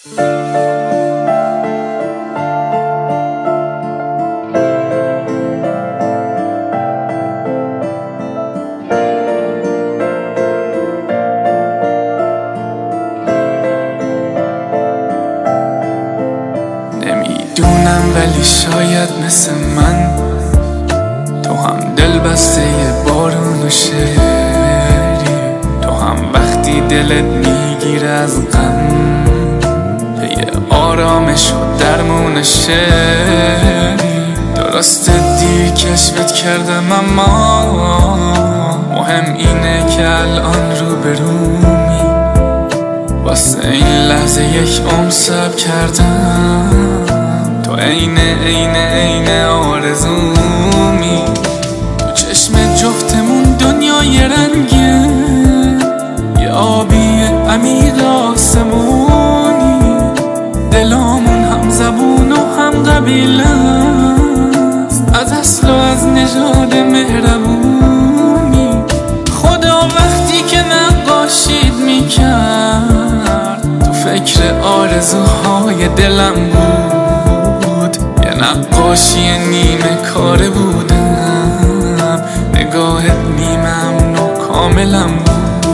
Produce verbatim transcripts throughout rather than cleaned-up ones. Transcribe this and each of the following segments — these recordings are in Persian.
نمیدونم ولی شاید مثل من تو هم دل بسته ی بارون و شعری، تو هم وقتی دلت میگیره از غم پی آرامش و درمون شعری. درسته دیر کشفت کردم اما مهم اینه که الان رو برومی، واسه این لحظه یک عمر صبر کردم، تو عین عین عین آرزومی. تو چشم جفتمون دنیای رنگه، یه آبی عمیق آسمونی، دلامون هم زبون و هم قبیله است، از اصل و از نژاد مهربونی. خدا وقتی که نقاشید میکرد تو فکر آرزوهای دلم بود، یه نقاشی نیمه کاره بودم، نگاهت نیمه امن و کاملم بود.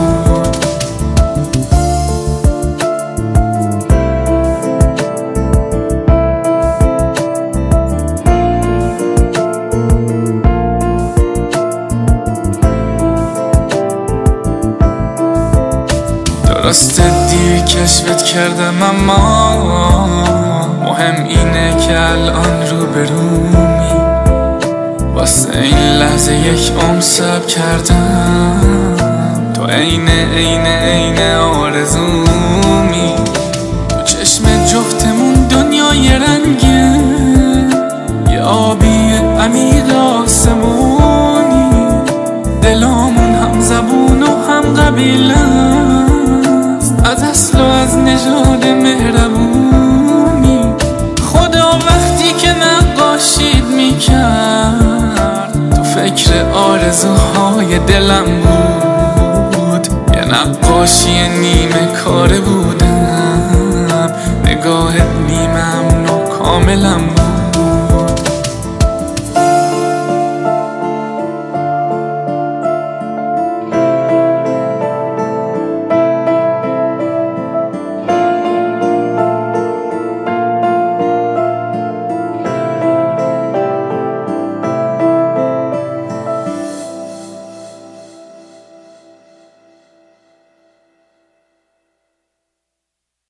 درسته دیر کشفت کردم اما مهم اینه که الان رو برومی، واسه این لحظه یک عمر صبر کردم، تو عین عین عین آرزومی. تو چشم جفتمون دنیای رنگه، یه آبی عمیق آسمونی، دلامون هم زبون و هم قبیله است، از اصل و از نژاد مهربونی. خدا وقتی که نقاشید میکرد تو فکر آرزوهای دلم بود، یه نقاشی نیمه کاره بودم، نگاهت نیمه امن و کاملم بود.